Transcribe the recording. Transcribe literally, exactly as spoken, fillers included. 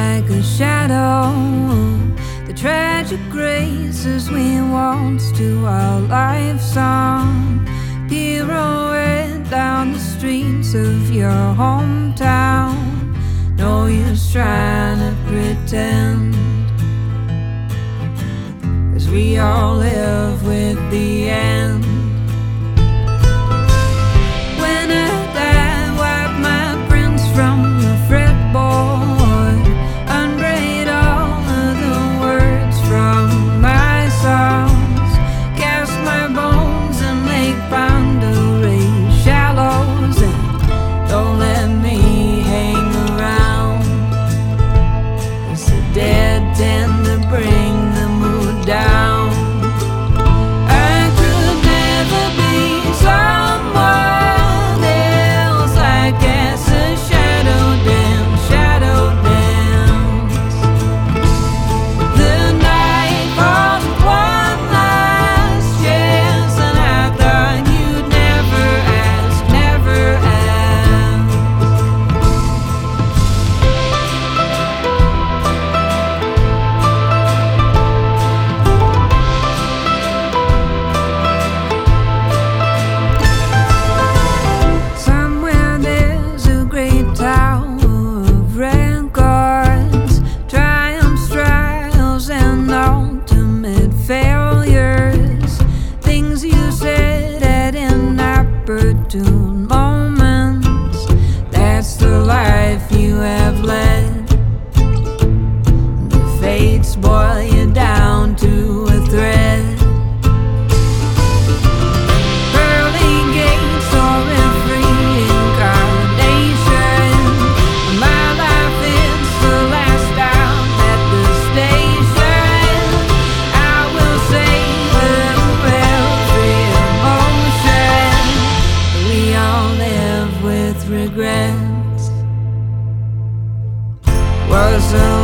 like a shadow. The tragic graces we waltz to our life song, pirouette down the streets of your hometown. No use trying to pretend, 'cause we all live with the end. When I die, wipe my prints from the fretboard, unbraid all of the words from my songs, cast my bones in Lake Ponderay shallows, and don't let me hang around. It's the dead tend to bring the mood down. Moments, that's the life you have led. The fates boil you down to a thread. Pearly gates or every incarnation, my life is the last stop at the station. I will savor every emotion. We all live with regrets. Was a